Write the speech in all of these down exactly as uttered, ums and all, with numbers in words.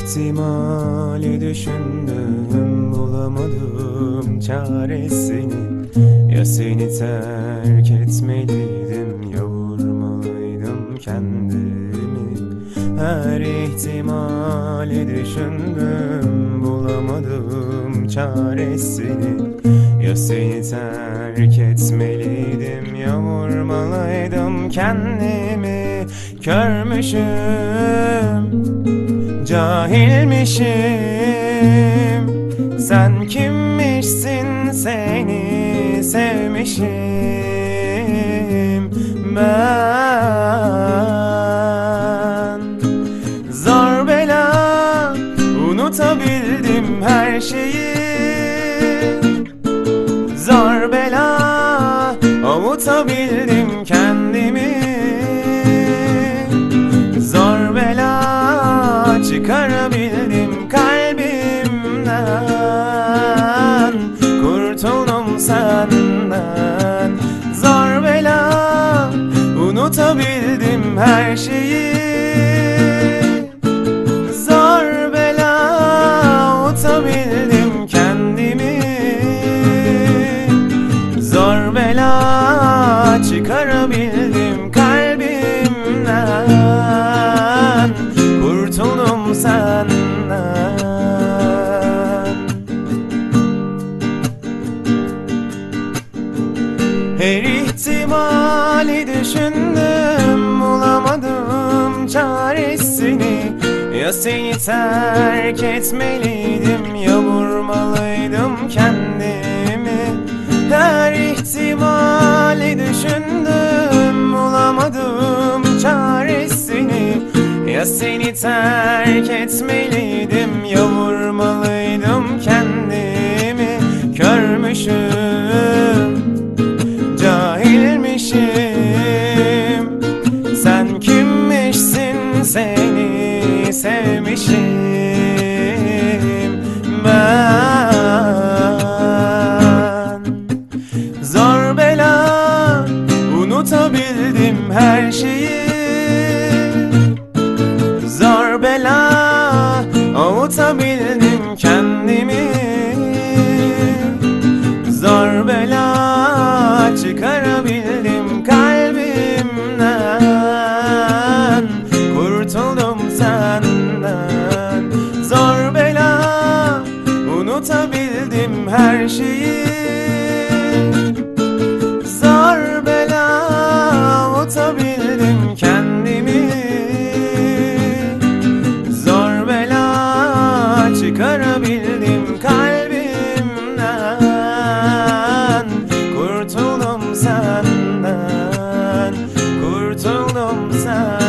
ihtimali düşündüm, bulamadım çaresini. Ya seni terk etmeliydim, ya vurmalıydım kendimi. Her ihtimali düşündüm, bulamadım çaresini. Ya seni terk etmeliydim, ya vurmalıydım kendimi. Körmüşüm, cahilmişim, sen kimmişsin, seni sevmişim ben. Zor bela unutabildim her şeyi, zor bela avutabildim kendimi. Zor bela çıkarabildim kalbimden, kurtuldum senden. Zor bela unutabildim her şeyi, zor bela avutabildim kendimi. Zor bela çıkarabildim kalbimden, kurtuldum senden. Her ihtimali düşündüm, bulamadım çaresini. Ya seni terk etmeliydim, ya vurmalıydım kendimi. Her ihtimali düşündüm, bulamadım çaresini. Ya seni terk etmeliydim, ya vurmalıydım kendimi. Körmüşüm, cahilmişim, sen kimmişsin, seni sevmişim ben. Zor bela unutabildim her şeyi, zor bela avutabildim kendimi. Zor bela çıkarabildim kalbimden, kurtuldum senden. Zor bela unutabildim her şeyi, zor bela avutabildim kendimi. Zor bela çıkarabildim kalbimden, kurtuldum senden, kurtuldum senden.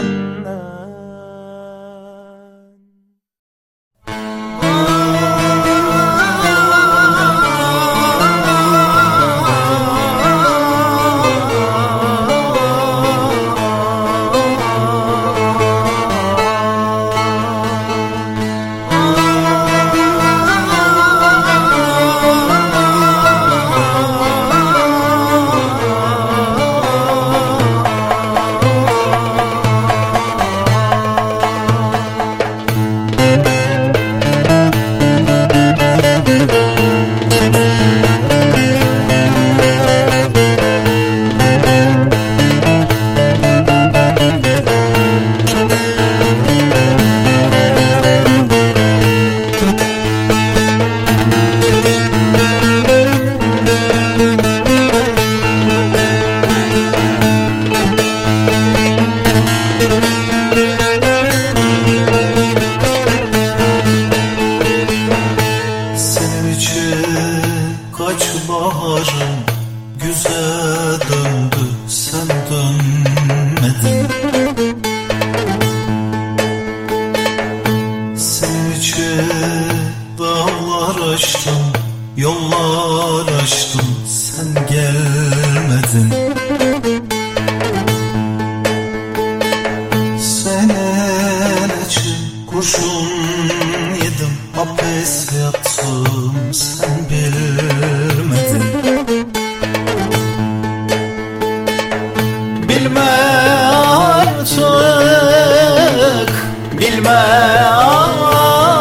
Bilme artık, bilme artık.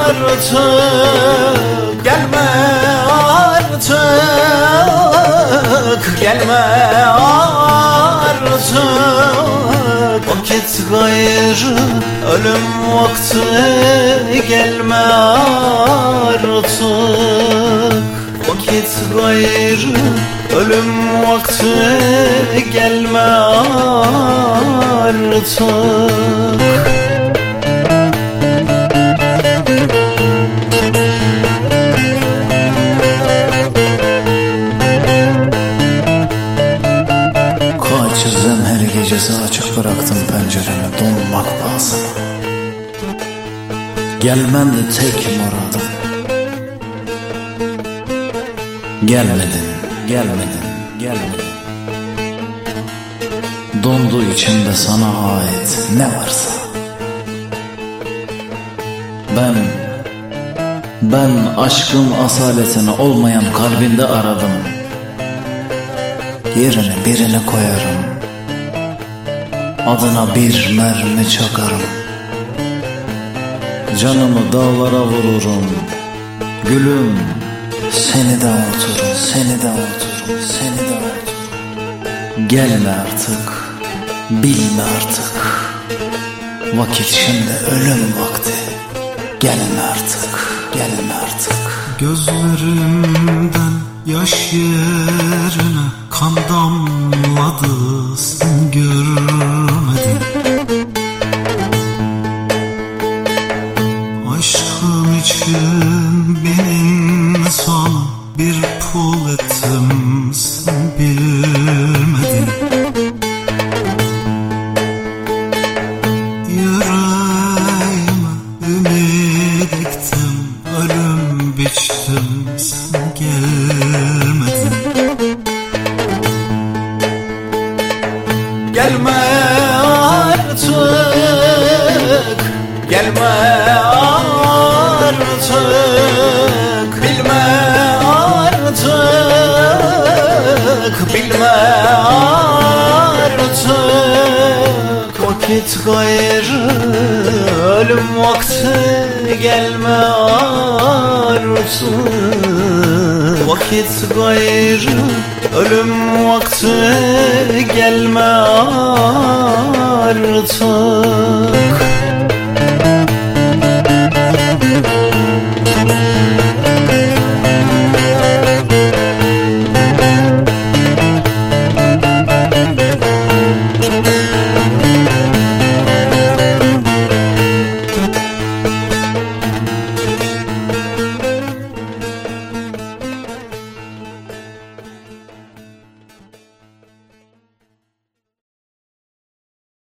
artık, gelme artık, gelme artık. Vakit gayrı, ölüm vakti, gelme artık. Vakit gayrı, ölüm vakti, gelme artık. Gecesi açık bıraktım penceremi donmak pahasına. Gelmen de tek muradım. Gelmedin, gelmedin, gelmedin. Dondu içimde sana ait ne varsa. Ben, ben aşkın asaletini olmayan kalbinde aradım. Yerine birini koyarım. Adına bir mermi çakarım. Canımı dağlara vururum. Gülüm, seni de unuturum, seni de unuturum, seni de unuturum. Gelme artık, bilme artık. Vakit şimdi ölüm vakti. Gelme artık, gelme artık. Gözlerimden yaş yerine kan damladı, sen görmedin. Aşkım için bin son bir pul ettim, sen bilmedin. Yüreğime ümit ektim, ölüm biçtim, sen gelmedin. Gelme artık, gelme artık, bilme artık, bilme artık. Vakit gayrı, ölüm vakti, gelme artık. Vakit gayrı, ölüm vakti, gelme artık.